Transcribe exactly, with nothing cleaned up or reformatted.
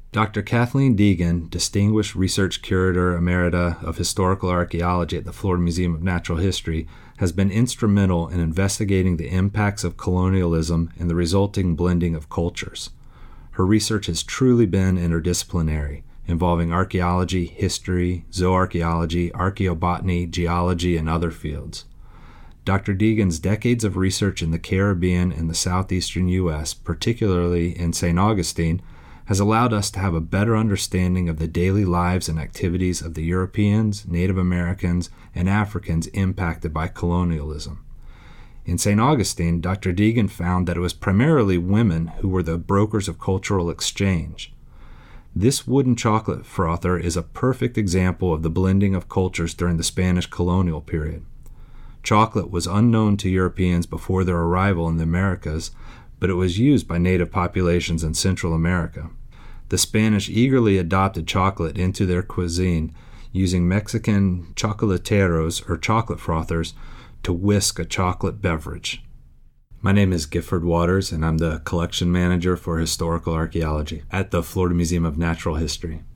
Doctor Kathleen Deegan, Distinguished Research Curator Emerita of Historical Archaeology at the Florida Museum of Natural History, has been instrumental in investigating the impacts of colonialism and the resulting blending of cultures. Her research has truly been interdisciplinary, involving archaeology, history, zooarchaeology, archaeobotany, geology, and other fields. Doctor Deegan's decades of research in the Caribbean and the southeastern U S, particularly in Saint Augustine, has allowed us to have a better understanding of the daily lives and activities of the Europeans, Native Americans, and Africans impacted by colonialism. In Saint Augustine, Doctor Deegan found that it was primarily women who were the brokers of cultural exchange. This wooden chocolate frother is a perfect example of the blending of cultures during the Spanish colonial period. Chocolate was unknown to Europeans before their arrival in the Americas, but it was used by native populations in Central America. The Spanish eagerly adopted chocolate into their cuisine, using Mexican chocolateros or chocolate frothers to whisk a chocolate beverage. My name is Gifford Waters, and I'm the collection manager for historical archaeology at the Florida Museum of Natural History.